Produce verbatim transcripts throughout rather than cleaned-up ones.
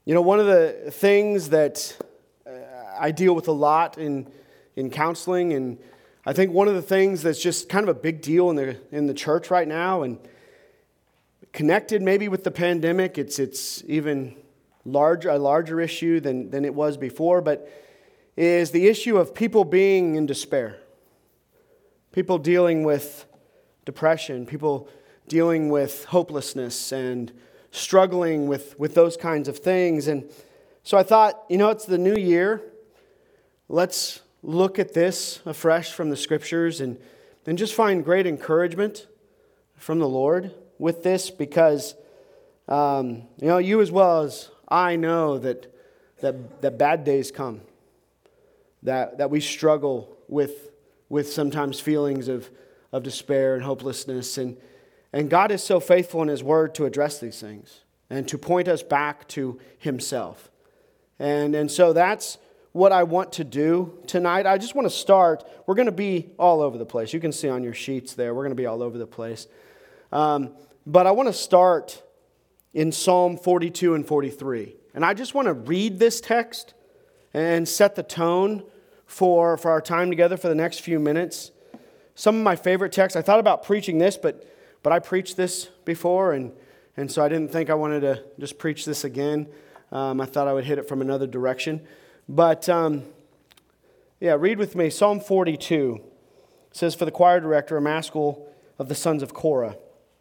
You know, one of the things that uh, I deal with a lot in in counseling, and I think one of the things that's just kind of a big deal in the in the church right now, and connected maybe with the pandemic, it's it's even larger a larger issue than than it was before, but is the issue of people being in despair, people dealing with depression, people dealing with hopelessness and struggling with, with those kinds of things. And so I thought, you know, it's the new year. Let's look at this afresh from the Scriptures and, and just find great encouragement from the Lord with this, because, um, you know, you as well as I know that that, that bad days come, that, that we struggle with, with sometimes feelings of, of despair and hopelessness. And And God is so faithful in His Word to address these things and to point us back to Himself. And, and so that's what I want to do tonight. I just want to start. We're going to be all over the place. You can see on your sheets there, we're going to be all over the place. Um, but I want to start in Psalm forty-two and forty-three. And I just want to read this text and set the tone for, for our time together for the next few minutes. Some of my favorite texts, I thought about preaching this, but But I preached this before, and, and so I didn't think I wanted to just preach this again. Um, I thought I would hit it from another direction. But, um, yeah, read with me. Psalm forty-two. It says, "For the choir director, a maskil of the sons of Korah.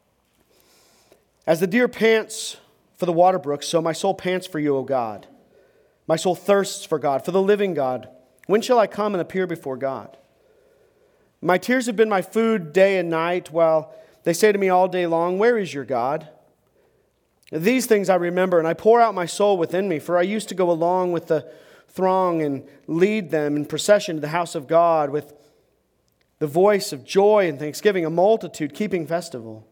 As the deer pants for the water brooks, so my soul pants for you, O God. My soul thirsts for God, for the living God. When shall I come and appear before God? My tears have been my food day and night, while they say to me all day long, where is your God? These things I remember, and I pour out my soul within me, for I used to go along with the throng and lead them in procession to the house of God with the voice of joy and thanksgiving, a multitude keeping festival.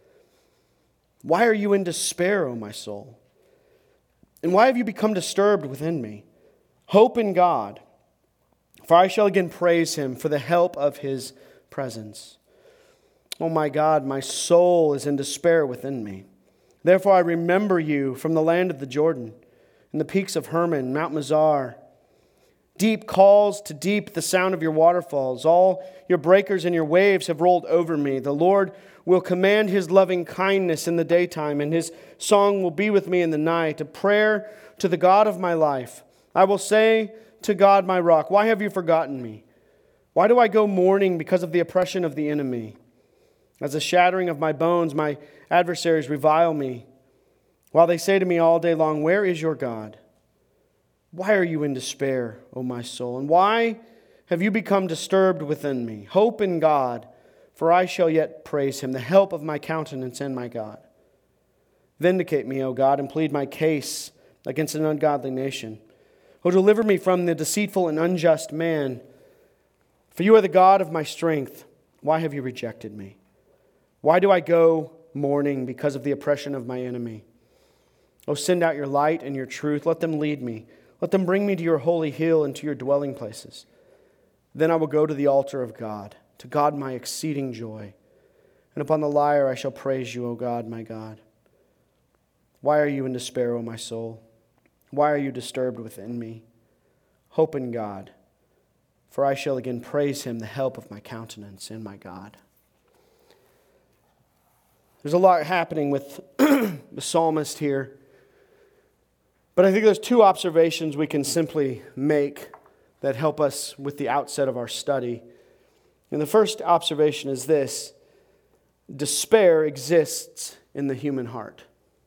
Why are you in despair, O my soul? And why have you become disturbed within me? Hope in God, for I shall again praise Him for the help of His presence. Oh my God, my soul is in despair within me. Therefore I remember you from the land of the Jordan, and the peaks of Hermon, Mount Mizar. Deep calls to deep the sound of your waterfalls. All your breakers and your waves have rolled over me. The Lord will command His loving kindness in the daytime, and His song will be with me in the night, a prayer to the God of my life. I will say to God my rock, why have you forgotten me? Why do I go mourning because of the oppression of the enemy? As the shattering of my bones, my adversaries revile me, while they say to me all day long, where is your God? Why are you in despair, O my soul? And why have you become disturbed within me? Hope in God, for I shall yet praise Him, the help of my countenance and my God. Vindicate me, O God, and plead my case against an ungodly nation. O deliver me from the deceitful and unjust man, for you are the God of my strength. Why have you rejected me? Why do I go mourning because of the oppression of my enemy? Oh, send out your light and your truth. Let them lead me. Let them bring me to your holy hill and to your dwelling places. Then I will go to the altar of God, to God my exceeding joy. And upon the lyre I shall praise you, O God, my God. Why are you in despair, O my soul? Why are you disturbed within me? Hope in God, for I shall again praise Him, the help of my countenance and my God." There's a lot happening with the psalmist here. But I think there's two observations we can simply make that help us with the outset of our study. And the first observation is this: despair exists in the human heart.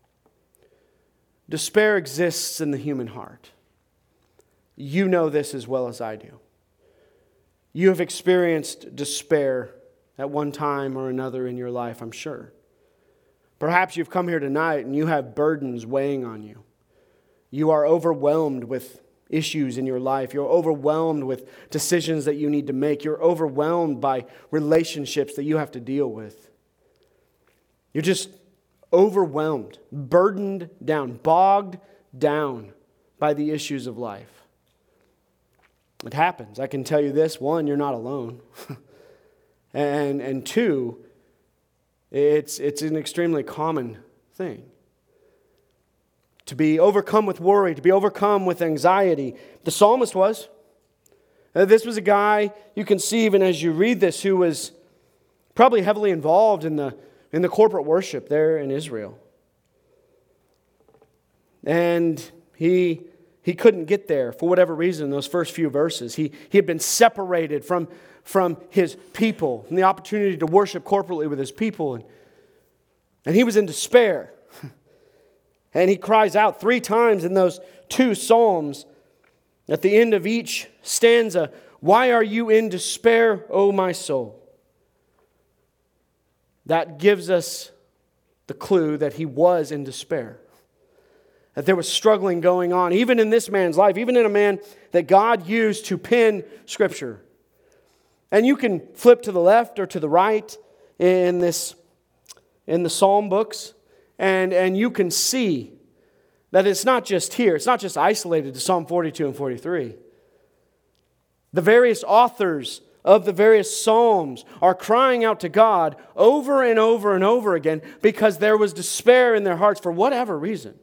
Despair exists in the human heart. You know this as well as I do. You have experienced despair at one time or another in your life, I'm sure. Perhaps you've come here tonight and you have burdens weighing on you. You are overwhelmed with issues in your life. You're overwhelmed with decisions that you need to make. You're overwhelmed by relationships that you have to deal with. You're just overwhelmed, burdened down, bogged down by the issues of life. It happens. I can tell you this: one, you're not alone. and and two, it's it's an extremely common thing. to be overcome with worry, to be overcome with anxiety. The psalmist was. Uh, this was a guy, you can see even as you read this, who was probably heavily involved in the, in the corporate worship there in Israel. And he, he couldn't get there for whatever reason in those first few verses. He, he had been separated from, from his people and the opportunity to worship corporately with his people. And, and he was in despair. And he cries out three times in those two psalms at the end of each stanza, "Why are you in despair, O my soul?" That gives us the clue that he was in despair. That there was struggling going on, even in this man's life, even in a man that God used to pen Scripture. And you can flip to the left or to the right in this, in the Psalm books, and, and you can see that it's not just here. It's not just isolated to Psalm forty-two and forty-three. The various authors of the various Psalms are crying out to God over and over and over again because there was despair in their hearts for whatever reason.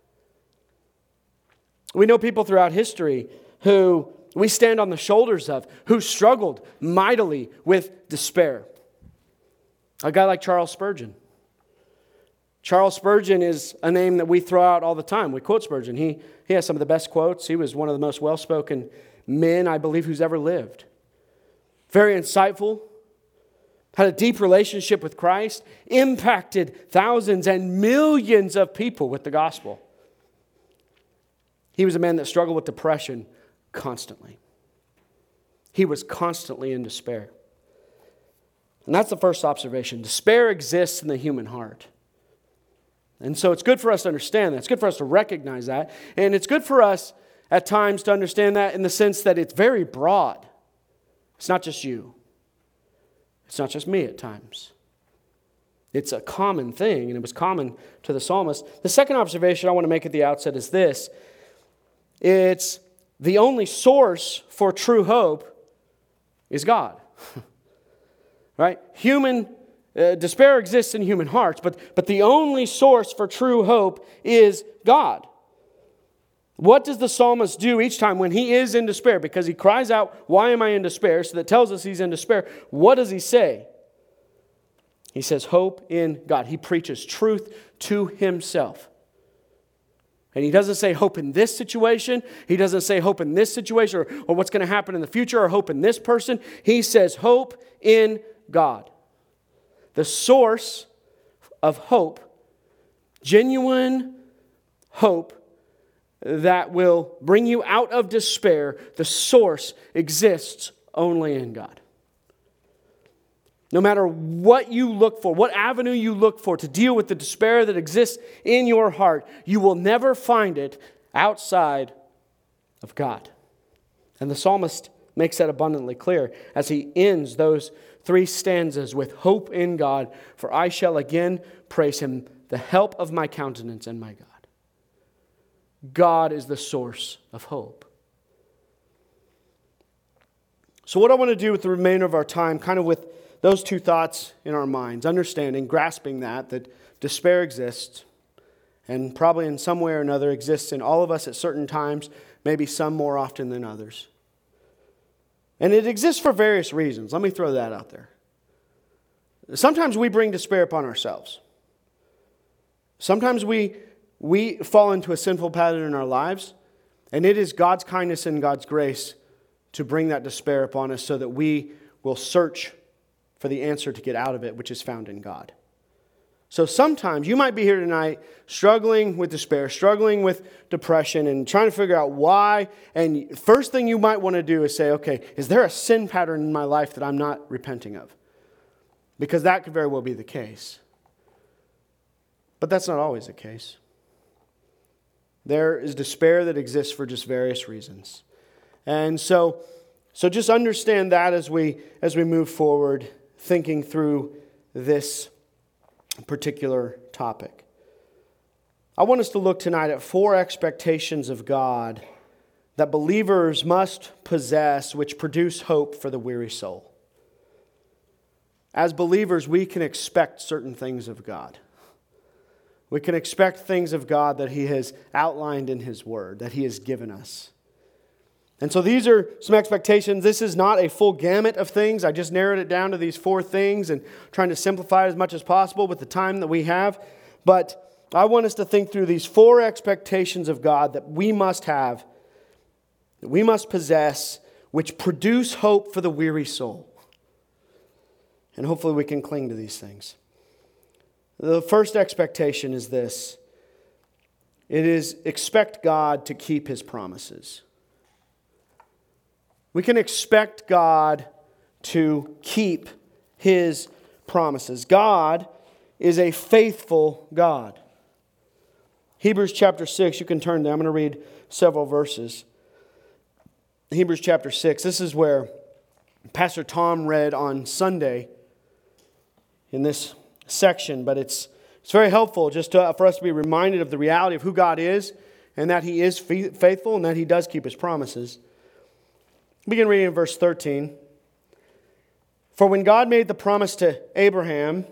We know people throughout history who we stand on the shoulders of, who struggled mightily with despair. A guy like Charles Spurgeon. Charles Spurgeon is a name that we throw out all the time. We quote Spurgeon. He, he has some of the best quotes. He was one of the most well-spoken men, I believe, who's ever lived. Very insightful. Had a deep relationship with Christ. Impacted thousands and millions of people with the gospel. He was a man that struggled with depression constantly. He was constantly in despair. And that's the first observation. Despair exists in the human heart. And so it's good for us to understand that. It's good for us to recognize that. And it's good for us at times to understand that in the sense that it's very broad. It's not just you. It's not just me at times. It's a common thing, and it was common to the psalmist. The second observation I want to make at the outset is this. It's the only source for true hope is God. Right? Human Uh, despair exists in human hearts, but, but the only source for true hope is God. What does the psalmist do each time when he is in despair? Because he cries out, "Why am I in despair?" So that tells us he's in despair. What does he say? He says, hope in God. He preaches truth to himself. And he doesn't say hope in this situation. He doesn't say hope in this situation or, or what's going to happen in the future or hope in this person. He says hope in God. The source of hope, genuine hope that will bring you out of despair, the source exists only in God. No matter what you look for, what avenue you look for to deal with the despair that exists in your heart, you will never find it outside of God. And the psalmist makes that abundantly clear as he ends those three stanzas with hope in God. For I shall again praise him, the help of my countenance and my God. God is the source of hope. So what I want to do with the remainder of our time, kind of with those two thoughts in our minds, understanding, grasping that, that despair exists, and probably in some way or another exists in all of us at certain times, maybe some more often than others. And it exists for various reasons. Let me throw that out there. Sometimes we bring despair upon ourselves. Sometimes we, we fall into a sinful pattern in our lives, and it is God's kindness and God's grace to bring that despair upon us so that we will search for the answer to get out of it, which is found in God. So sometimes you might be here tonight struggling with despair, struggling with depression, and trying to figure out why. And first thing you might want to do is say, okay, is there a sin pattern in my life that I'm not repenting of? Because that could very well be the case. But that's not always the case. There is despair that exists for just various reasons. And so, so just understand that as we as we move forward, thinking through this particular topic. I want us to look tonight at four expectations of God that believers must possess, which produce hope for the weary soul. As believers, we can expect certain things of God. We can expect things of God that He has outlined in His Word, that He has given us. And so these are some expectations. This is not a full gamut of things. I just narrowed it down to these four things and trying to simplify it as much as possible with the time that we have. But I want us to think through these four expectations of God that we must have, that we must possess, which produce hope for the weary soul. And hopefully we can cling to these things. The first expectation is this. It is expect God to keep His promises. We can expect God to keep His promises. God is a faithful God. Hebrews chapter six, you can turn there. I'm going to read several verses. Hebrews chapter six, this is where Pastor Tom read on Sunday in this section, but it's it's very helpful just to, for us to be reminded of the reality of who God is and that He is faithful and that He does keep His promises. Begin reading in verse thirteen. For when God made the promise to Abraham,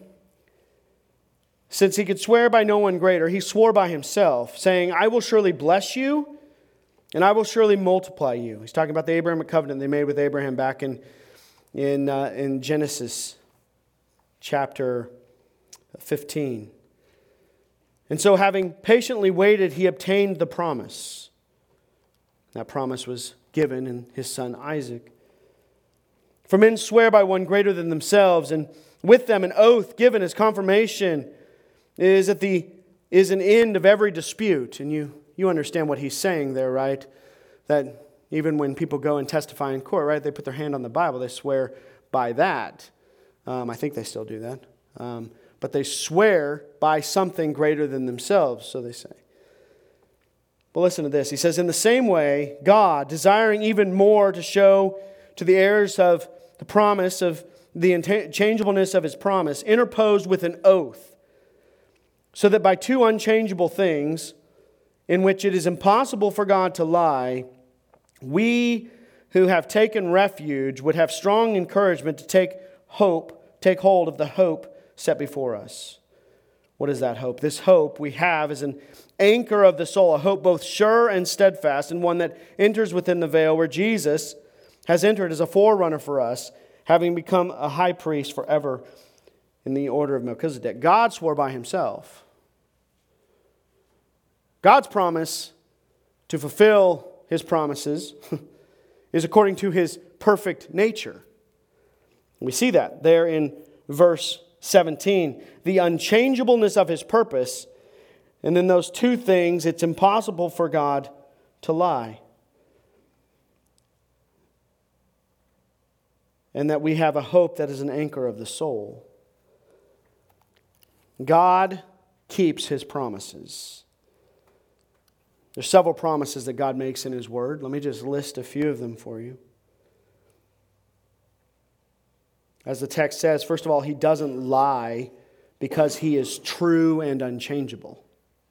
since He could swear by no one greater, He swore by Himself, saying, I will surely bless you, and I will surely multiply you. He's talking about the Abrahamic covenant they made with Abraham back in, in, uh, in Genesis chapter fifteen. And so having patiently waited, he obtained the promise. That promise was given in his son Isaac. For men swear by one greater than themselves, and with them an oath given as confirmation is at the is an end of every dispute. And you, you understand what he's saying there, right? That even when people go and testify in court, right, they put their hand on the Bible, they swear by that. Um, I think they still do that. Um, but they swear by something greater than themselves, so they say. But listen to this. He says, in the same way, God, desiring even more to show to the heirs of the promise of the unchangeableness of His promise, interposed with an oath, so that by two unchangeable things, in which it is impossible for God to lie, we who have taken refuge would have strong encouragement to take hope, take hold of the hope set before us. What is that hope? This hope we have is an anchor of the soul, a hope both sure and steadfast, and one that enters within the veil where Jesus has entered as a forerunner for us, having become a high priest forever in the order of Melchizedek. God swore by Himself. God's promise to fulfill His promises is according to His perfect nature. We see that there in verse seventeen. The unchangeableness of His purpose. And then those two things, it's impossible for God to lie. And that we have a hope that is an anchor of the soul. God keeps His promises. There's several promises that God makes in His Word. Let me just list a few of them for you. As the text says, first of all, He doesn't lie because He is true and unchangeable.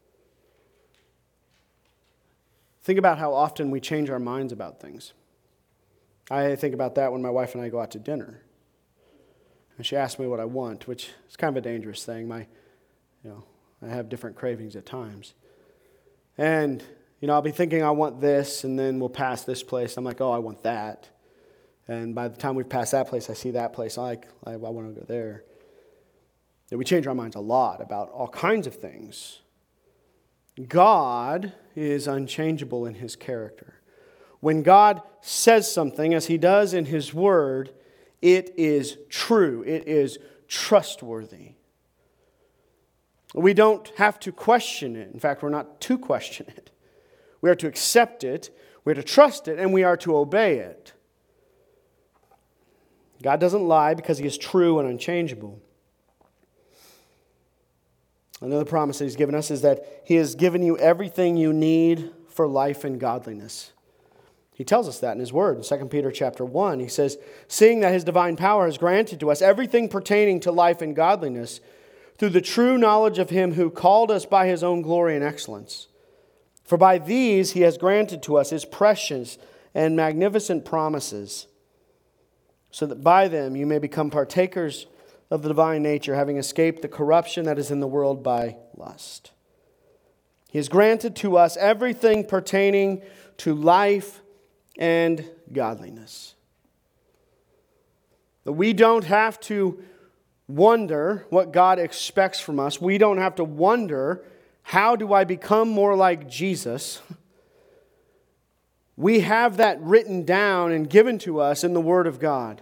Think about how often we change our minds about things. I think about that when my wife and I go out to dinner. And she asks me what I want, which is kind of a dangerous thing. My, you know, I have different cravings at times. And, you know, I'll be thinking I want this, and then we'll pass this place. I'm like, oh, I want that. And by the time we've passed that place, I see that place. I like, I, I want to go there. And we change our minds a lot about all kinds of things. God is unchangeable in His character. When God says something, as He does in His Word, it is true. It is trustworthy. We don't have to question it. In fact, we're not to question it. We are to accept it, we are to trust it, and we are to obey it. God doesn't lie because He is true and unchangeable. Another promise that He's given us is that He has given you everything you need for life and godliness. He tells us that in His Word. In Second Peter chapter one, He says, seeing that His divine power has granted to us everything pertaining to life and godliness through the true knowledge of Him who called us by His own glory and excellence. For by these He has granted to us His precious and magnificent promises, so that by them you may become partakers of the divine nature, having escaped the corruption that is in the world by lust. He has granted to us everything pertaining to life and godliness. That we don't have to wonder what God expects from us. We don't have to wonder, how do I become more like Jesus? We have that written down and given to us in the Word of God.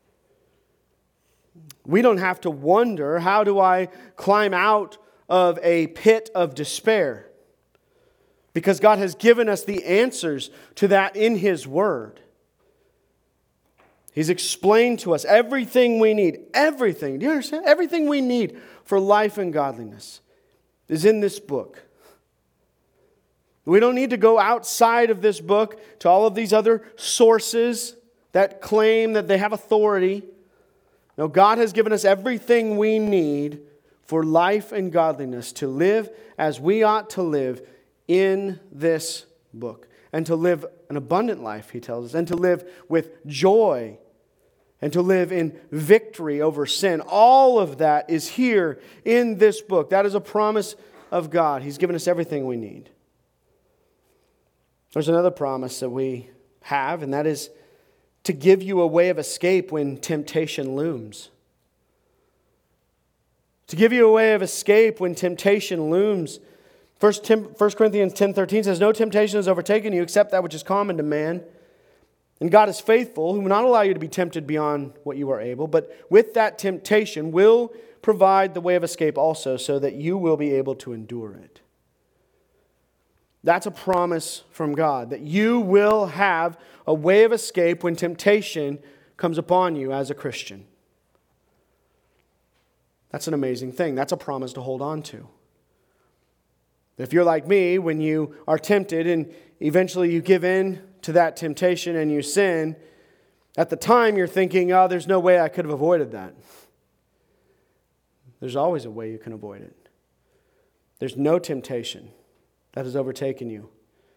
We don't have to wonder, how do I climb out of a pit of despair? Because God has given us the answers to that in His Word. He's explained to us everything we need. Everything. Do you understand? Everything we need for life and godliness is in this book. We don't need to go outside of this book to all of these other sources that claim that they have authority. No, God has given us everything we need for life and godliness, to live as we ought to live in this book. And to live an abundant life, He tells us. And to live with joy. And to live in victory over sin. All of that is here in this book. That is a promise of God. He's given us everything we need. There's another promise that we have, and that is to give you a way of escape when temptation looms. To give you a way of escape when temptation looms. First Corinthians ten thirteen says, "No temptation has overtaken you except that which is common to man. And God is faithful, who will not allow you to be tempted beyond what you are able, but with that temptation will provide the way of escape also, so that you will be able to endure it." That's a promise from God, that you will have a way of escape when temptation comes upon you as a Christian. That's an amazing thing. That's a promise to hold on to. If you're like me, when you are tempted and eventually you give in to that temptation and you sin, at the time you're thinking, oh, there's no way I could have avoided that. There's always a way you can avoid it. There's no temptation that has overtaken you.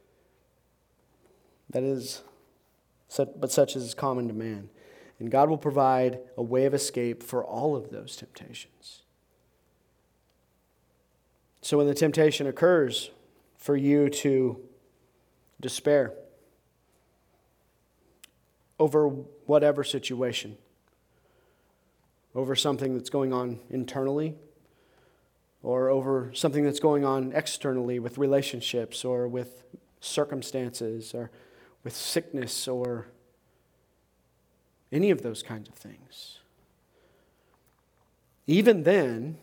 That is, but such as is common to man. And God will provide a way of escape for all of those temptations. So when the temptation occurs for you to despair over whatever situation, over something that's going on internally, or over something that's going on externally with relationships, or with circumstances, or with sickness, or any of those kinds of things. Even then,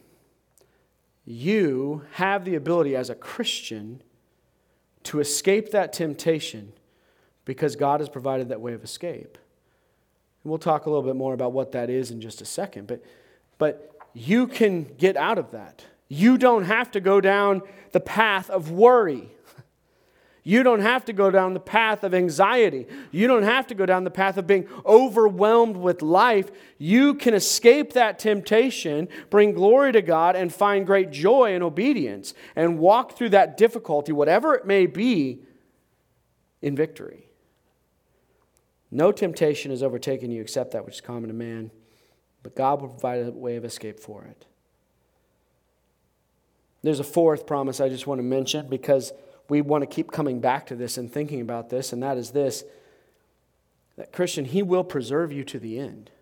you have the ability as a Christian to escape that temptation because God has provided that way of escape. And we'll talk a little bit more about what that is in just a second. But, but you can get out of that. You don't have to go down the path of worry. You don't have to go down the path of anxiety. You don't have to go down the path of being overwhelmed with life. You can escape that temptation, bring glory to God, and find great joy and obedience, and walk through that difficulty, whatever it may be, in victory. No temptation has overtaken you except that which is common to man, but God will provide a way of escape for it. There's a fourth promise I just want to mention, because we want to keep coming back to this and thinking about this, and that is this: that Christian, He will preserve you to the end.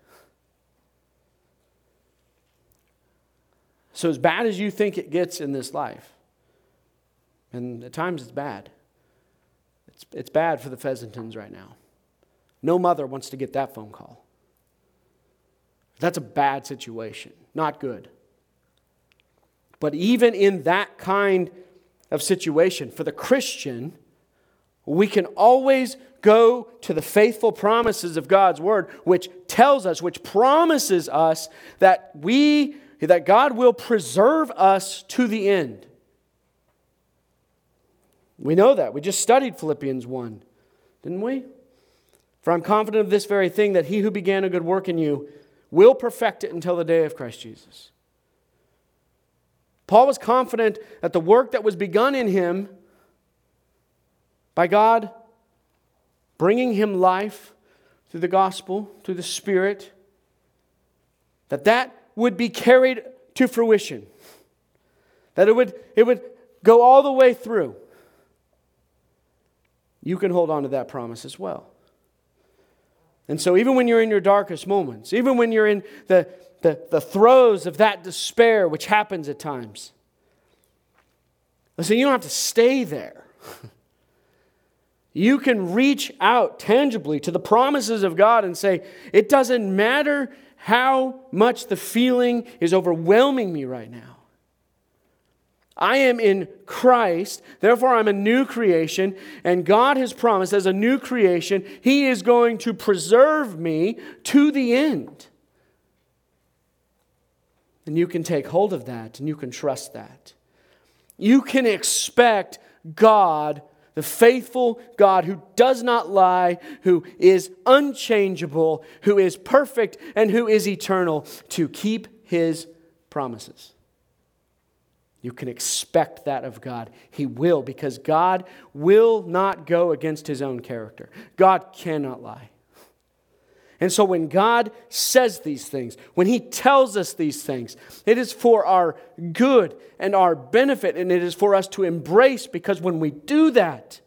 So as bad as you think it gets in this life, and at times it's bad, it's, it's bad for the Pheasantons right now. No mother wants to get that phone call. That's a bad situation, not good. But even in that kind of situation, for the Christian, we can always go to the faithful promises of God's Word, which tells us, which promises us that we, that God will preserve us to the end. We know that. We just studied Philippians one, didn't we? For I'm confident of this very thing, that He who began a good work in you will perfect it until the day of Christ Jesus. Paul was confident that the work that was begun in him by God bringing him life through the gospel, through the Spirit, that that would be carried to fruition. That it would, it would go all the way through, you can hold on to that promise as well. And so even when you're in your darkest moments, even when you're in the, the, the throes of that despair, which happens at times, listen, you don't have to stay there. You can reach out tangibly to the promises of God and say, it doesn't matter how much the feeling is overwhelming me right now. I am in Christ, therefore I'm a new creation, and God has promised as a new creation, He is going to preserve me to the end. And you can take hold of that, and you can trust that. You can expect God, the faithful God who does not lie, who is unchangeable, who is perfect, and who is eternal, to keep His promises. You can expect that of God. He will, because God will not go against His own character. God cannot lie. And so when God says these things, when He tells us these things, it is for our good and our benefit, and it is for us to embrace, because when we do that,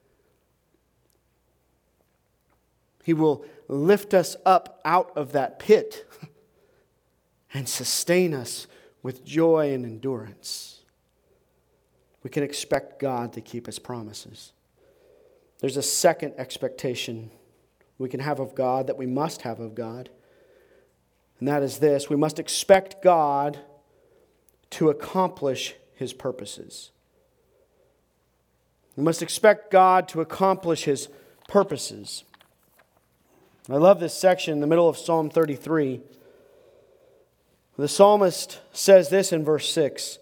He will lift us up out of that pit and sustain us with joy and endurance. We can expect God to keep His promises. There's a second expectation we can have of God, that we must have of God. And that is this: we must expect God to accomplish His purposes. We must expect God to accomplish His purposes. I love this section in the middle of Psalm thirty-three. The psalmist says this in verse six.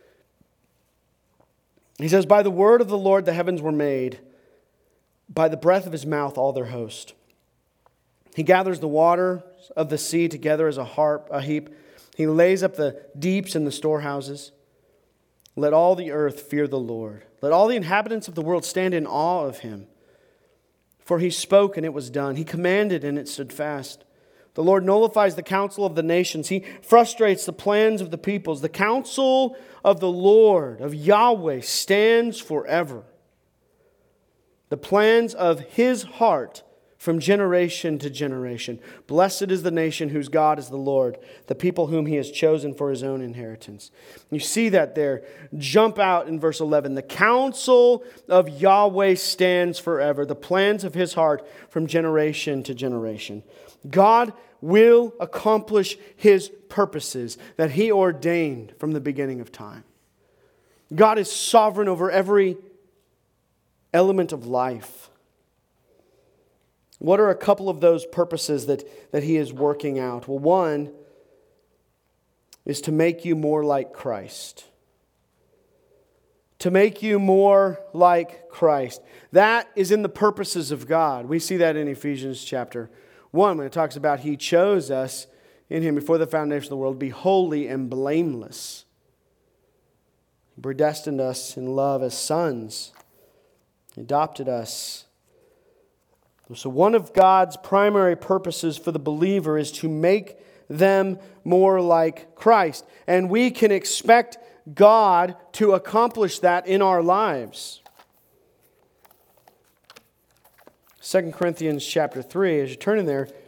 He says, "By the word of the Lord the heavens were made, by the breath of His mouth all their host. He gathers the waters of the sea together as a harp, a heap. He lays up the deeps in the storehouses. Let all the earth fear the Lord. Let all the inhabitants of the world stand in awe of Him. For He spoke and it was done. He commanded and it stood fast. The Lord nullifies the counsel of the nations. He frustrates the plans of the peoples. The counsel of the Lord, of Yahweh, stands forever. The plans of His heart from generation to generation. Blessed is the nation whose God is the Lord, the people whom He has chosen for His own inheritance." You see that there. Jump out in verse eleven. The counsel of Yahweh stands forever. The plans of His heart from generation to generation. God will accomplish His purposes that He ordained from the beginning of time. God is sovereign over every element of life. What are a couple of those purposes that, that He is working out? Well, one is to make you more like Christ. To make you more like Christ. That is in the purposes of God. We see that in Ephesians chapter one, when it talks about He chose us in Him before the foundation of the world to be holy and blameless. He predestined us in love as sons. He adopted us. So one of God's primary purposes for the believer is to make them more like Christ. And we can expect God to accomplish that in our lives. Second Corinthians chapter three, as you turn in there,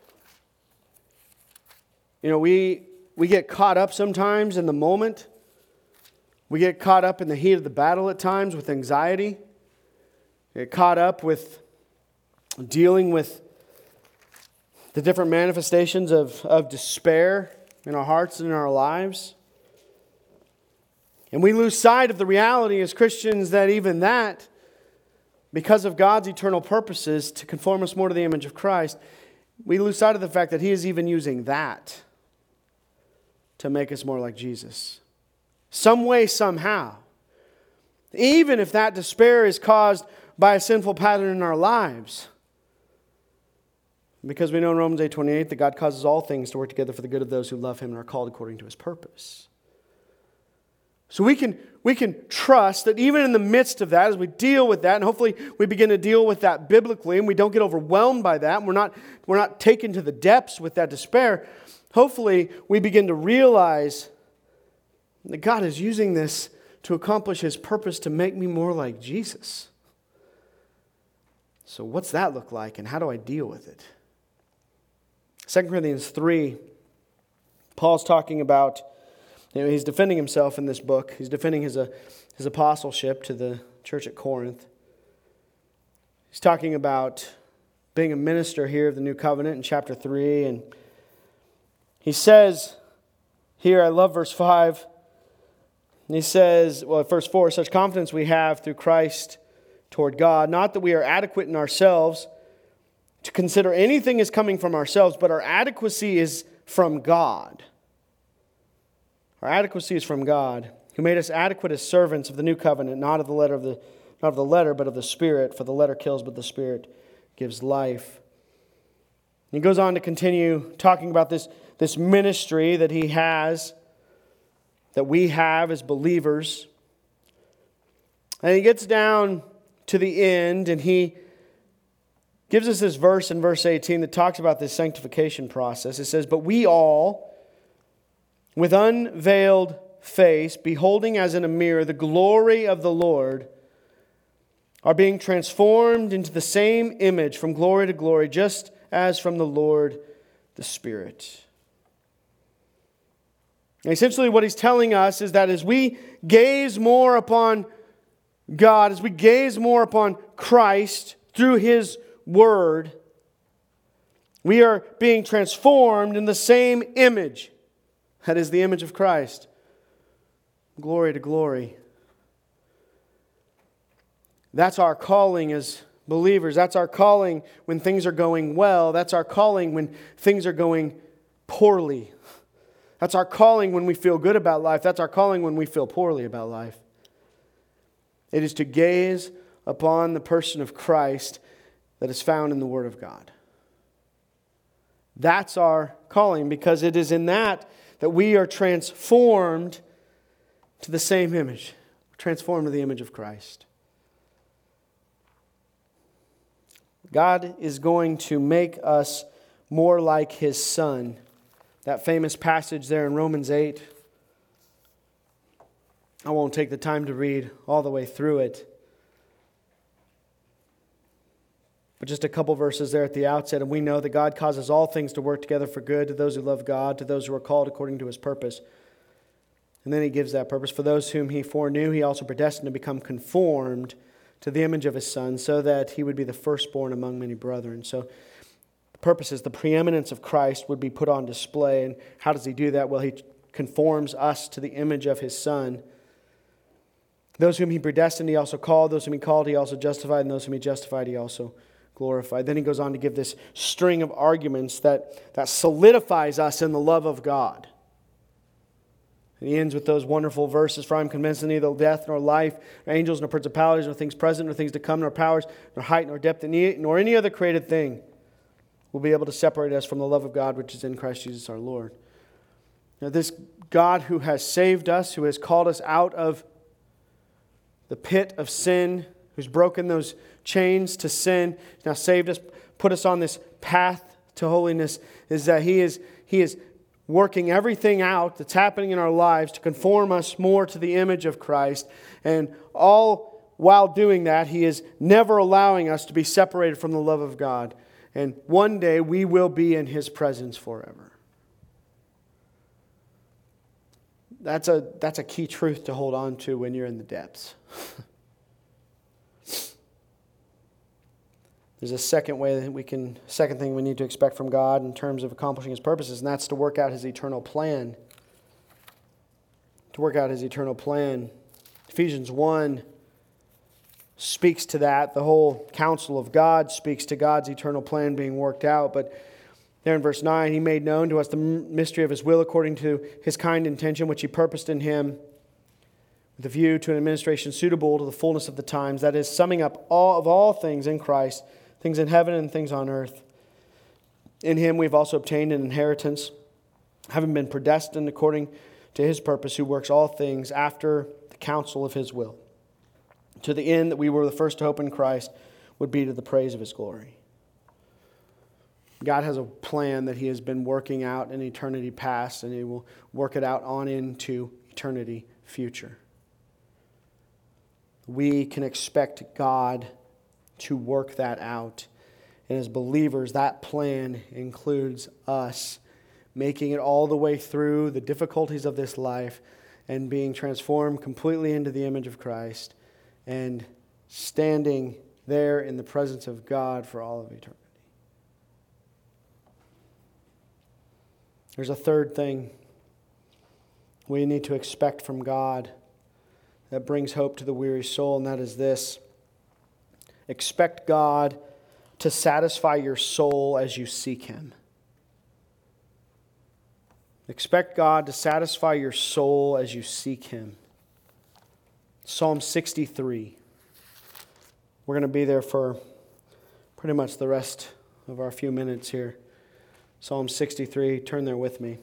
you know, we, we get caught up sometimes in the moment. We get caught up in the heat of the battle at times with anxiety. We get caught up with dealing with the different manifestations of, of despair in our hearts and in our lives. And we lose sight of the reality as Christians that even that, because of God's eternal purposes to conform us more to the image of Christ, we lose sight of the fact that He is even using that to make us more like Jesus. Some way, somehow. Even if that despair is caused by a sinful pattern in our lives. Because we know in Romans eight twenty-eight that God causes all things to work together for the good of those who love Him and are called according to His purpose. So we can, we can trust that even in the midst of that, as we deal with that, and hopefully we begin to deal with that biblically, and we don't get overwhelmed by that, and we're not, we're not taken to the depths with that despair, hopefully we begin to realize that God is using this to accomplish His purpose to make me more like Jesus. So what's that look like, and how do I deal with it? Second Corinthians three, Paul's talking about, you know, he's defending himself in this book. He's defending his, uh, his apostleship to the church at Corinth. He's talking about being a minister here of the new covenant in chapter three. And he says here, I love verse five. And he says, well, verse four, such confidence we have through Christ toward God, not that we are adequate in ourselves to consider anything as coming from ourselves, but our adequacy is from God. Our adequacy is from God, who made us adequate as servants of the new covenant, not of the letter of the not of the letter, but of the Spirit. For the letter kills, but the Spirit gives life. And he goes on to continue talking about this, this ministry that he has, that we have as believers. And he gets down to the end, and he gives us this verse in verse eighteen that talks about this sanctification process. It says, but we all, with unveiled face, beholding as in a mirror the glory of the Lord, are being transformed into the same image from glory to glory, just as from the Lord the Spirit. And essentially what he's telling us is that as we gaze more upon God, as we gaze more upon Christ through His Word, we are being transformed in the same image. That is the image of Christ. Glory to glory. That's our calling as believers. That's our calling when things are going well. That's our calling when things are going poorly. That's our calling when we feel good about life. That's our calling when we feel poorly about life. It is to gaze upon the person of Christ that is found in the Word of God. That's our calling, because it is in that that we are transformed to the same image. Transformed to the image of Christ. God is going to make us more like His Son. That famous passage there in Romans eight. I won't take the time to read all the way through it. But just a couple verses there at the outset. And we know that God causes all things to work together for good to those who love God, to those who are called according to His purpose. And then He gives that purpose. For those whom He foreknew, He also predestined to become conformed to the image of His Son, so that He would be the firstborn among many brethren. So the purpose is the preeminence of Christ would be put on display. And how does He do that? Well, He conforms us to the image of His Son. Those whom He predestined, He also called. Those whom He called, He also justified. And those whom He justified, He also glorified. Then he goes on to give this string of arguments that, that solidifies us in the love of God. And he ends with those wonderful verses. For I am convinced that neither death nor life, nor angels, nor principalities, nor things present, nor things to come, nor powers, nor height, nor depth, nor any other created thing will be able to separate us from the love of God which is in Christ Jesus our Lord. Now this God who has saved us, who has called us out of the pit of sin, who's broken those chains to sin, now saved us, put us on this path to holiness, is that He is He is working everything out that's happening in our lives to conform us more to the image of Christ. And all while doing that, He is never allowing us to be separated from the love of God. And one day we will be in His presence forever. That's a, that's a key truth to hold on to when you're in the depths. There's a second way that we can, second thing we need to expect from God in terms of accomplishing His purposes, and that's to work out His eternal plan. To work out His eternal plan. Ephesians one speaks to that. The whole counsel of God speaks to God's eternal plan being worked out. But there in verse nine, He made known to us the mystery of His will according to His kind intention, which He purposed in Him, with a view to an administration suitable to the fullness of the times. That is, summing up all of all things in Christ, things in heaven and things on earth. In Him we've also obtained an inheritance, having been predestined according to His purpose, who works all things after the counsel of His will, to the end that we were the first to hope in Christ would be to the praise of His glory. God has a plan that He has been working out in eternity past, and He will work it out on into eternity future. we can expect God to work that out. And as believers, that plan includes us making it all the way through the difficulties of this life and being transformed completely into the image of Christ and standing there in the presence of God for all of eternity. There's a third thing we need to expect from God that brings hope to the weary soul, and that is this. Expect God to satisfy your soul as you seek Him. Expect God to satisfy your soul as you seek Him. Psalm sixty-three. We're going to be there for pretty much the rest of our few minutes here. Psalm sixty-three, turn there with me.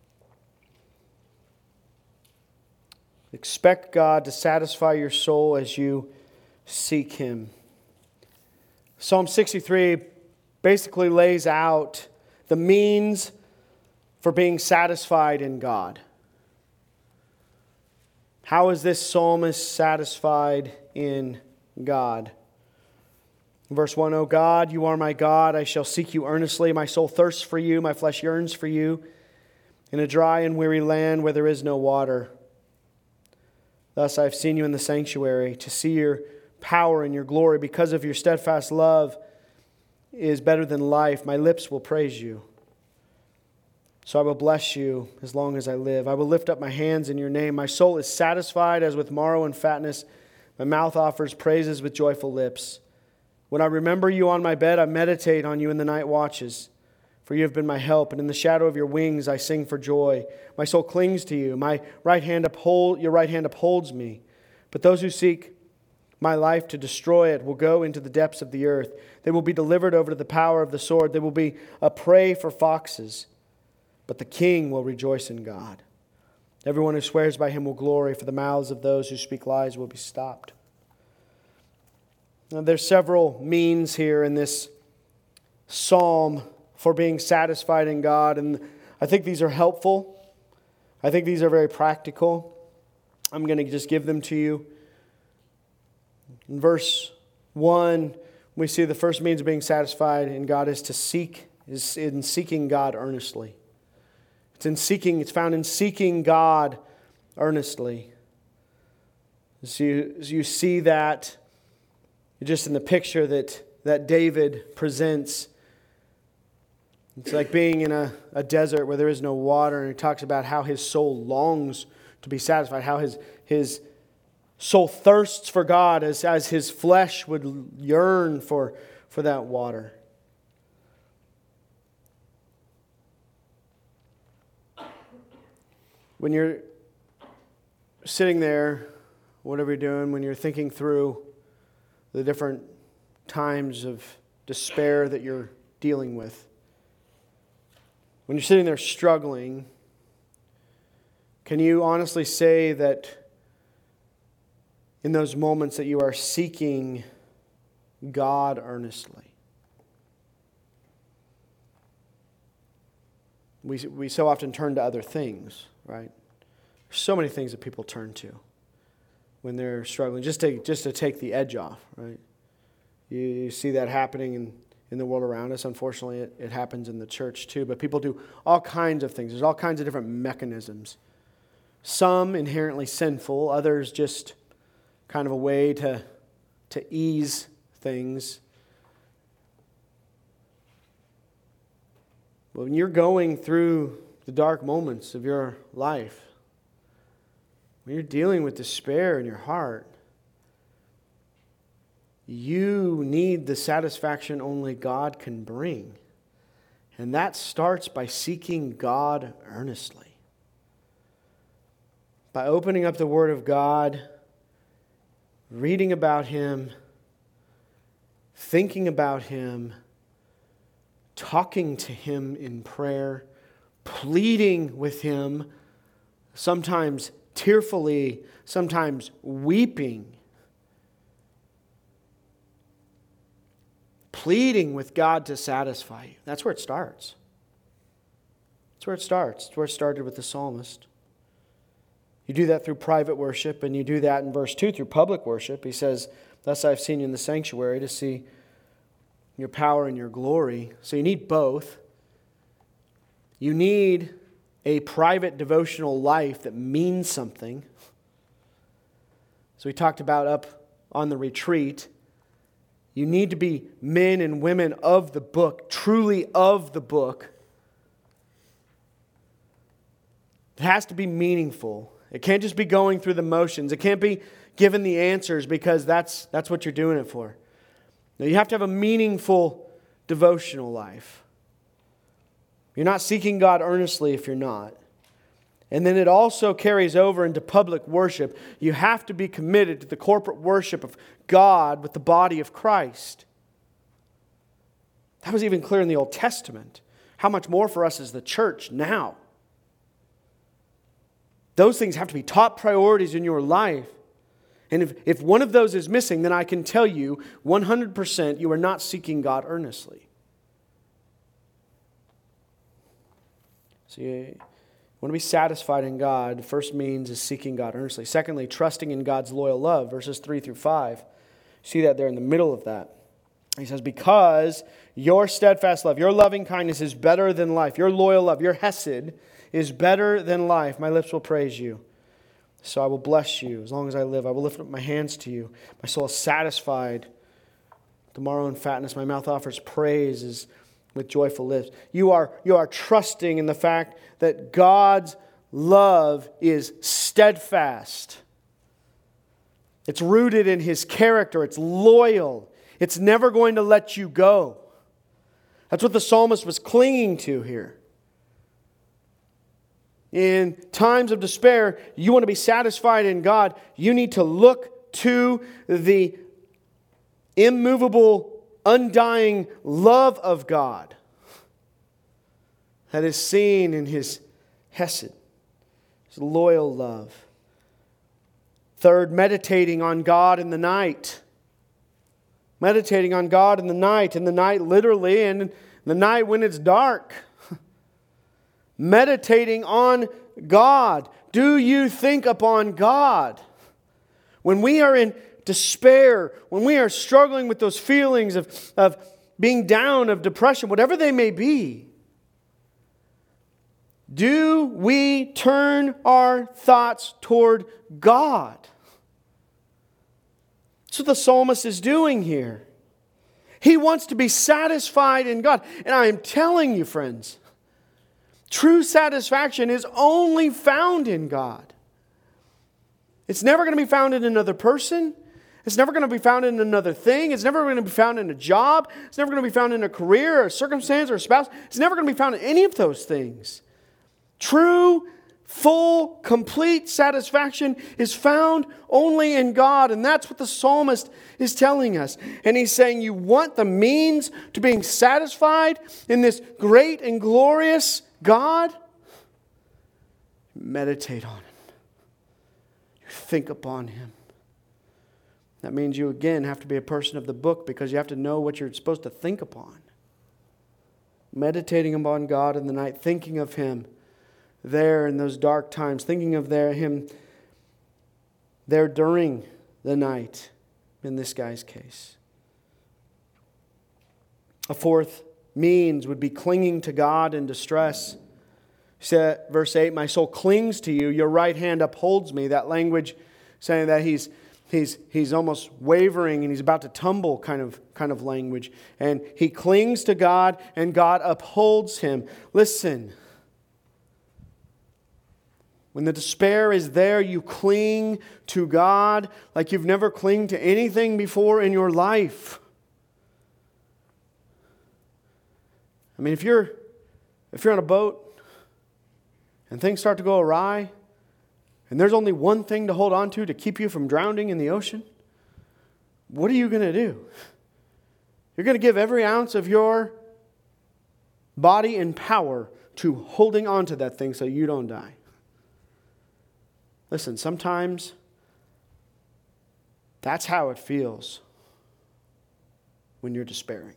Expect God to satisfy your soul as you seek Him. Psalm sixty-three basically lays out the means for being satisfied in God. How is this psalmist satisfied in God? Verse one, O God, you are my God. I shall seek you earnestly. My soul thirsts for you. My flesh yearns for you in a dry and weary land where there is no water. Thus I have seen you in the sanctuary to see your power and your glory. Because of your steadfast love is better than life. My lips will praise you. So I will bless you as long as I live. I will lift up my hands in your name. My soul is satisfied as with marrow and fatness. My mouth offers praises with joyful lips. When I remember you on my bed, I meditate on you in the night watches. For you have been my help, and in the shadow of your wings I sing for joy. My soul clings to you. My right hand uphold, your right hand upholds me. But those who seek my life to destroy it will go into the depths of the earth. They will be delivered over to the power of the sword. They will be a prey for foxes. But the king will rejoice in God. Everyone who swears by him will glory, for the mouths of those who speak lies will be stopped. Now, there's several means here in this psalm for being satisfied in God, and I think these are helpful. I think these are very practical. I'm going to just give them to you. In verse one, we see the first means of being satisfied in God is to seek, is in seeking God earnestly. It's in seeking, it's found in seeking God earnestly. As you, as you see that, just in the picture that, that David presents, it's like being in a, a desert where there is no water, and he talks about how his soul longs to be satisfied, how his, his soul thirsts for God as, as his flesh would yearn for, for that water. When you're sitting there, whatever you're doing, when you're thinking through the different times of despair that you're dealing with, when you're sitting there struggling, can you honestly say that in those moments that you are seeking God earnestly? We, we so often turn to other things, right? There's so many things that people turn to when they're struggling, just to, just to take the edge off, right? You, you see that happening in, in the world around us. Unfortunately, it, it happens in the church too. But people do all kinds of things. There's all kinds of different mechanisms. Some inherently sinful, others just kind of a way to, to ease things. But when you're going through the dark moments of your life, when you're dealing with despair in your heart, you need the satisfaction only God can bring. And that starts by seeking God earnestly. By opening up the Word of God, reading about Him, thinking about Him, talking to Him in prayer, pleading with Him, sometimes tearfully, sometimes weeping, pleading with God to satisfy you. That's where it starts. That's where it starts. It's where it started with the psalmist. You do that through private worship, and you do that in verse two through public worship. He says, thus I've seen you in the sanctuary to see your power and your glory. So you need both. You need a private devotional life that means something. So we talked about up on the retreat. You need to be men and women of the book, truly of the book. It has to be meaningful. It can't just be going through the motions. It can't be given the answers because that's, that's what you're doing it for. Now, you have to have a meaningful devotional life. You're not seeking God earnestly if you're not. And then it also carries over into public worship. You have to be committed to the corporate worship of God with the body of Christ. That was even clear in the Old Testament. How much more for us as the church now? Those things have to be top priorities in your life. And if, if one of those is missing, then I can tell you one hundred percent you are not seeking God earnestly. So you want to be satisfied in God. The first means is seeking God earnestly. Secondly, trusting in God's loyal love, verses three through five. See that there in the middle of that. He says, because your steadfast love, your loving kindness is better than life. Your loyal love, your hesed, is better than life. My lips will praise you. So I will bless you as long as I live. I will lift up my hands to you. My soul is satisfied. Tomorrow in fatness, my mouth offers praises with joyful lips. You are, you are trusting in the fact that God's love is steadfast. It's rooted in His character. It's loyal. It's never going to let you go. That's what the psalmist was clinging to here. In times of despair, you want to be satisfied in God. You need to look to the immovable, undying love of God that is seen in His hesed, His loyal love. Third, meditating on God in the night. Meditating on God in the night. In the night, literally, and in the night when it's dark. Meditating on God. Do you think upon God? When we are in despair, when we are struggling with those feelings of, of being down, of depression, whatever they may be, do we turn our thoughts toward God? That's what the psalmist is doing here. He wants to be satisfied in God. And I am telling you, friends, true satisfaction is only found in God. It's never going to be found in another person. It's never going to be found in another thing. It's never going to be found in a job. It's never going to be found in a career or a circumstance or a spouse. It's never going to be found in any of those things. True, full, complete satisfaction is found only in God. And that's what the psalmist is telling us. And he's saying, you want the means to being satisfied in this great and glorious God? Meditate on Him. You think upon Him. That means you again have to be a person of the book because you have to know what you're supposed to think upon. Meditating upon God in the night, thinking of Him there in those dark times, thinking of there Him there during the night in this guy's case. A fourth means would be clinging to God in distress. Verse eight, my soul clings to you, your right hand upholds me. That language saying that he's he's he's almost wavering and he's about to tumble kind of kind of language. And he clings to God and God upholds him. Listen. When the despair is there, you cling to God like you've never clinged to anything before in your life. I mean, if you're if you're on a boat and things start to go awry, and there's only one thing to hold on to to keep you from drowning in the ocean, what are you going to do? You're going to give every ounce of your body and power to holding on to that thing so you don't die. Listen, sometimes that's how it feels when you're despairing.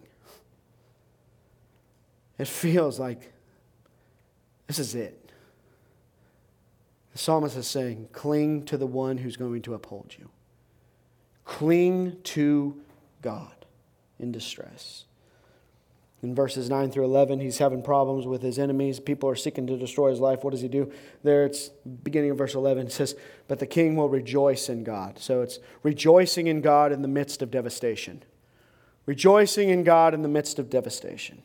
It feels like this is it. The psalmist is saying, cling to the one who's going to uphold you. Cling to God in distress. In verses nine through eleven, he's having problems with his enemies. People are seeking to destroy his life. What does he do? There, it's beginning of verse eleven. It says, but the king will rejoice in God. So it's rejoicing in God in the midst of devastation. Rejoicing in God in the midst of devastation.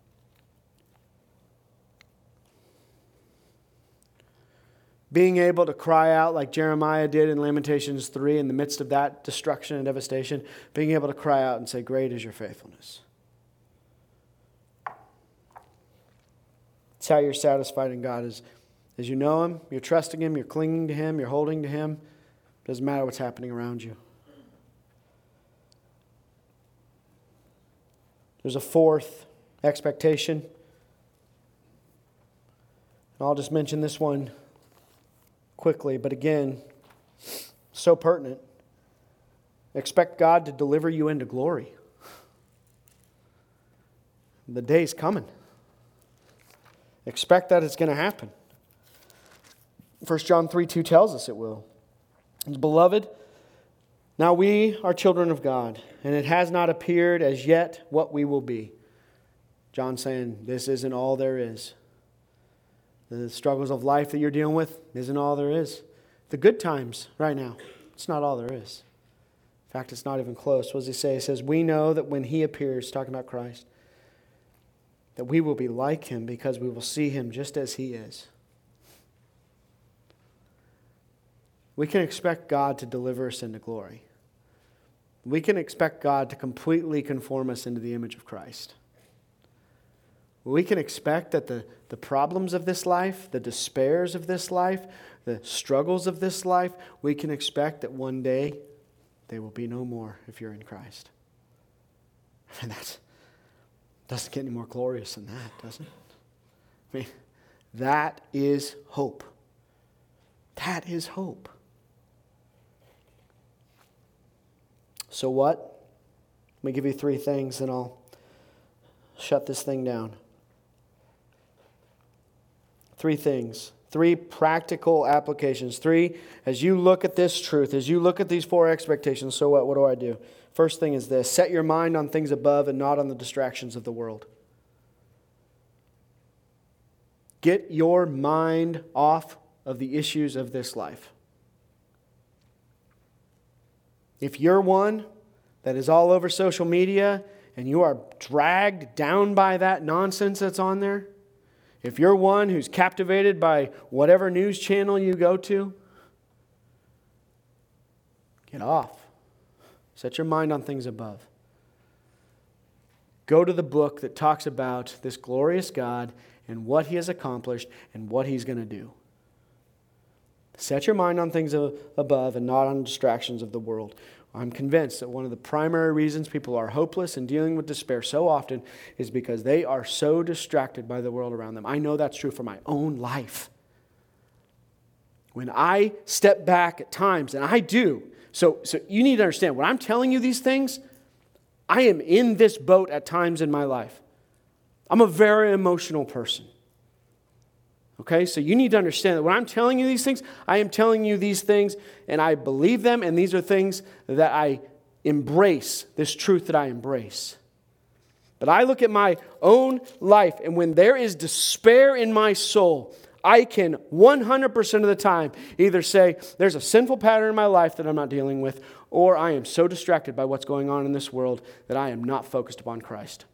Being able to cry out like Jeremiah did in Lamentations three in the midst of that destruction and devastation. Being able to cry out and say, great is your faithfulness. It's how you're satisfied in God. Is as you know Him, you're trusting Him, you're clinging to Him, you're holding to Him. Doesn't matter what's happening around you. There's a fourth expectation. And I'll just mention this one quickly, but again, so pertinent. Expect God to deliver you into glory. The day's coming. Expect that it's going to happen. First John three two tells us it will. Beloved, now we are children of God, and it has not appeared as yet what we will be. John saying, this isn't all there is. The struggles of life that you're dealing with isn't all there is. The good times right now, it's not all there is. In fact, it's not even close. What does he say? He says, we know that when He appears, talking about Christ, that we will be like Him because we will see Him just as He is. We can expect God to deliver us into glory. We can expect God to completely conform us into the image of Christ. We can expect that the, the problems of this life, the despairs of this life, the struggles of this life, we can expect that one day they will be no more if you're in Christ. I mean, that doesn't get any more glorious than that, does it? I mean, that is hope. That is hope. So what? Let me give you three things and I'll shut this thing down. Three things. Three practical applications. Three, as you look at this truth, as you look at these four expectations, so what? What do I do? First thing is this. Set your mind on things above and not on the distractions of the world. Get your mind off of the issues of this life. If you're one that is all over social media and you are dragged down by that nonsense that's on there, if you're one who's captivated by whatever news channel you go to, get off. Set your mind on things above. Go to the book that talks about this glorious God and what He has accomplished and what He's going to do. Set your mind on things above and not on distractions of the world. I'm convinced that one of the primary reasons people are hopeless and dealing with despair so often is because they are so distracted by the world around them. I know that's true for my own life. When I step back at times, and I do, so, so you need to understand, when I'm telling you these things, I am in this boat at times in my life. I'm a very emotional person. Okay, so you need to understand that when I'm telling you these things, I am telling you these things and I believe them, and these are things that I embrace, this truth that I embrace. But I look at my own life, and when there is despair in my soul, I can one hundred percent of the time either say, there's a sinful pattern in my life that I'm not dealing with, or I am so distracted by what's going on in this world that I am not focused upon Christ.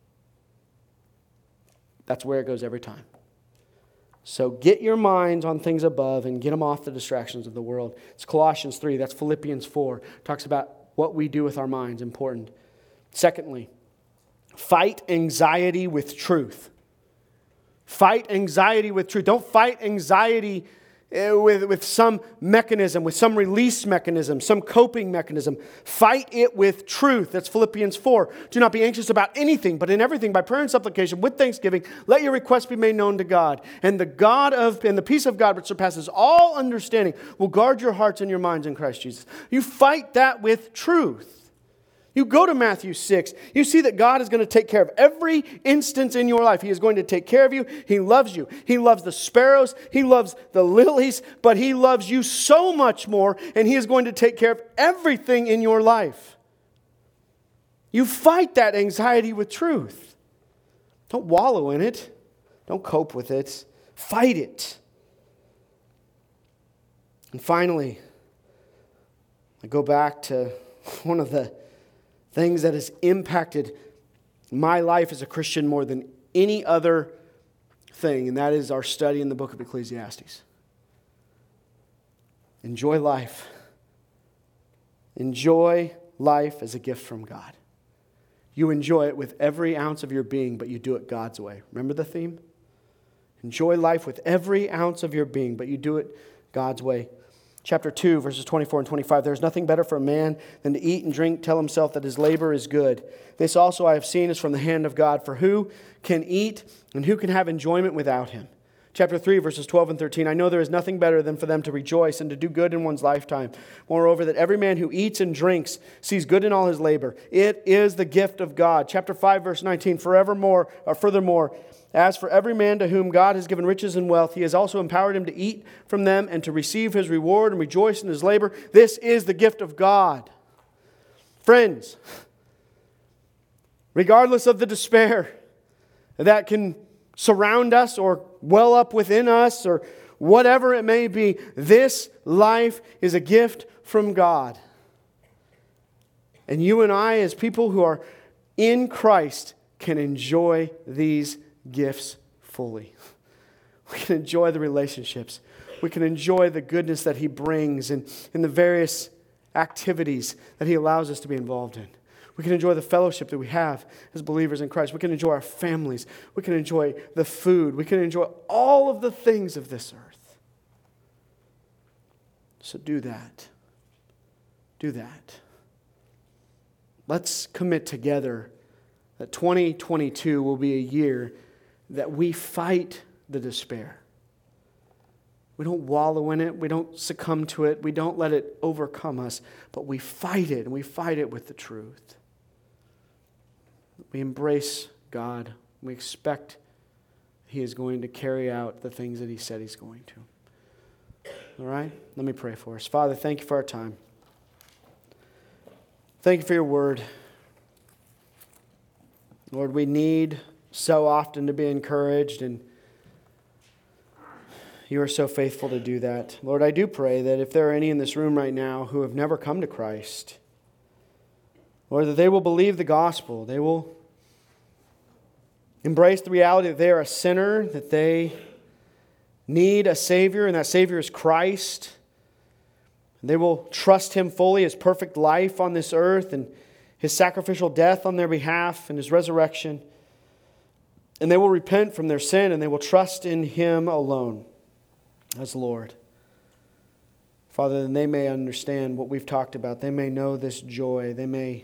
That's where it goes every time. So get your minds on things above and get them off the distractions of the world. It's Colossians three, that's Philippians four. It talks about what we do with our minds, important. Secondly, fight anxiety with truth. Fight anxiety with truth. Don't fight anxiety with, with some mechanism, with some release mechanism, some coping mechanism. Fight it with truth. That's Philippians four. Do not be anxious about anything, but in everything, by prayer and supplication, with thanksgiving, let your requests be made known to God. And the God of, and the peace of God, which surpasses all understanding, will guard your hearts and your minds in Christ Jesus. You fight that with truth. You go to Matthew six, you see that God is going to take care of every instance in your life. He is going to take care of you. He loves you. He loves the sparrows. He loves the lilies, but He loves you so much more, and He is going to take care of everything in your life. You fight that anxiety with truth. Don't wallow in it. Don't cope with it. Fight it. And finally, I go back to one of the things that has impacted my life as a Christian more than any other thing, and that is our study in the book of Ecclesiastes. Enjoy life. Enjoy life as a gift from God. You enjoy it with every ounce of your being, but you do it God's way. Remember the theme? Enjoy life with every ounce of your being, but you do it God's way. Chapter two, verses twenty-four and twenty-five. There is nothing better for a man than to eat and drink, tell himself that his labor is good. This also I have seen is from the hand of God. For who can eat and who can have enjoyment without Him? Chapter three, verses twelve and thirteen. I know there is nothing better than for them to rejoice and to do good in one's lifetime. Moreover, that every man who eats and drinks sees good in all his labor. It is the gift of God. Chapter five, verse nineteen. Forevermore, or furthermore, as for every man to whom God has given riches and wealth, He has also empowered him to eat from them and to receive his reward and rejoice in his labor. This is the gift of God. Friends, regardless of the despair that can surround us or well up within us or whatever it may be, this life is a gift from God. And you and I, as people who are in Christ, can enjoy these gifts fully. We can enjoy the relationships. We can enjoy the goodness that He brings and in the various activities that He allows us to be involved in. We can enjoy the fellowship that we have as believers in Christ. We can enjoy our families. We can enjoy the food. We can enjoy all of the things of this earth. So do that. Do that. Let's commit together that twenty twenty-two will be a year that we fight the despair. We don't wallow in it. We don't succumb to it. We don't let it overcome us. But we fight it, and we fight it with the truth. We embrace God. We expect He is going to carry out the things that He said He's going to. All right? Let me pray for us. Father, thank you for our time. Thank you for your word. Lord, we need so often to be encouraged, and You are so faithful to do that. Lord, I do pray that if there are any in this room right now who have never come to Christ, Lord, that they will believe the gospel. They will embrace the reality that they are a sinner, that they need a Savior, and that Savior is Christ. And they will trust Him fully, His perfect life on this earth, and His sacrificial death on their behalf, and His resurrection. And they will repent from their sin, and they will trust in Him alone as Lord. Father, then they may understand what we've talked about. They may know this joy. They may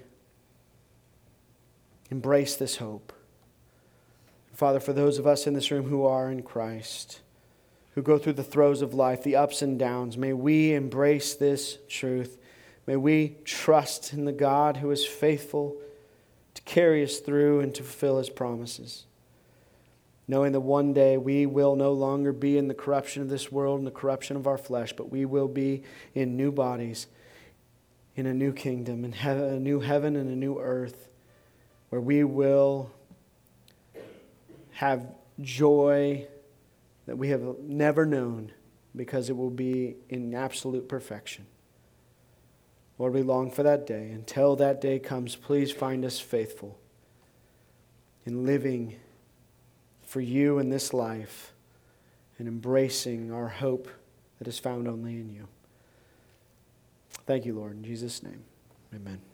embrace this hope. Father, for those of us in this room who are in Christ, who go through the throes of life, the ups and downs, may we embrace this truth. May we trust in the God who is faithful to carry us through and to fulfill His promises. Knowing that one day we will no longer be in the corruption of this world and the corruption of our flesh, but we will be in new bodies, in a new kingdom, in heaven, a new heaven and a new earth, where we will have joy that we have never known, because it will be in absolute perfection. Lord, we long for that day. Until that day comes, please find us faithful in living for You in this life and embracing our hope that is found only in You. Thank You, Lord. In Jesus' name, amen.